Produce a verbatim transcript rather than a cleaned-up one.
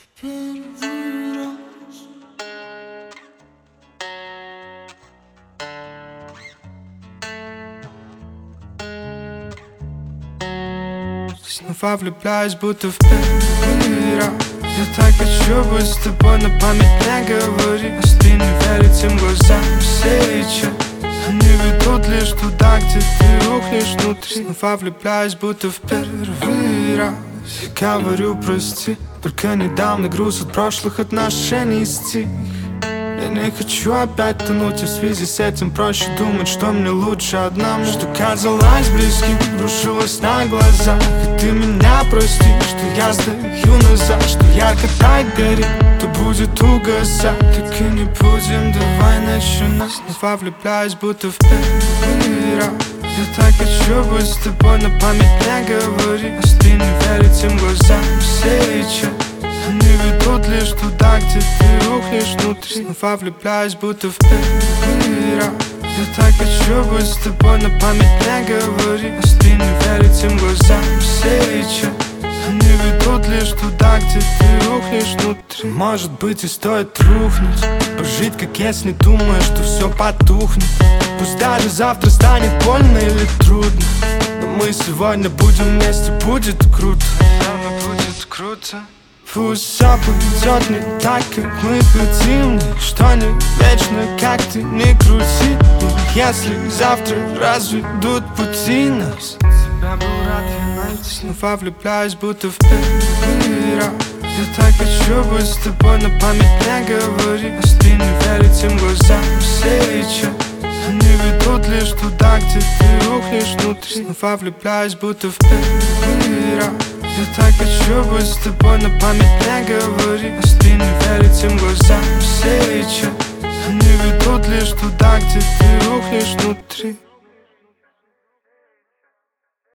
Первый раз. Снова влюбляюсь, будто в первый раз. Я так хочу быть с тобой, на память не говори. Если не верить тем глазам сейчас, они ведут лишь туда, где ты рухнешь внутри. Снова влюбляюсь, будто в первый раз. Я говорю прости, только недавно груз от прошлых отношений стих. Я не хочу опять тонуть, и в связи с этим проще думать, что мне лучше одному. Что казалось близким, рушилось на глазах. И ты меня прости, что я стою назад. Что ярко так горит, то будет угасать. Так и не будем, давай начинать. Снова влюбляюсь, будто в первый раз. Я так хочу быть с тобой, на память не говори. Если не верить тем глазам сейчас, они ведут лишь туда, где ты рухнешь внутри. Снова влюбляюсь, будто в первый раз. Я так хочу быть с тобой, на память не говори. Если не верить тем глазам сейчас, они ведут лишь туда, где ты рухнешь внутри. Может быть и стоит рухнуть, пожить как если не думая, что все потухнет. Пусть даже завтра станет больно или трудно, но мы сегодня будем вместе, будет круто. Наверное, будет круто. Пусть все пойдет не так, как мы хотим. Что не вечно, как ты не крути. И если завтра разведут пути нас, тебя был рад я найти. Снова влюбляюсь, будто в первый раз. Я так хочу быть с тобой, на память не говори. Если не верить тем глазам сейчас, они ведут лишь туда, где ты рухнешь внутри. Снова влюбляюсь, будто в первый раз. Я так хочу быть с тобой, на память не говори. Если не верить тем глазам сейчас, они ведут лишь туда, где ты рухнешь внутри.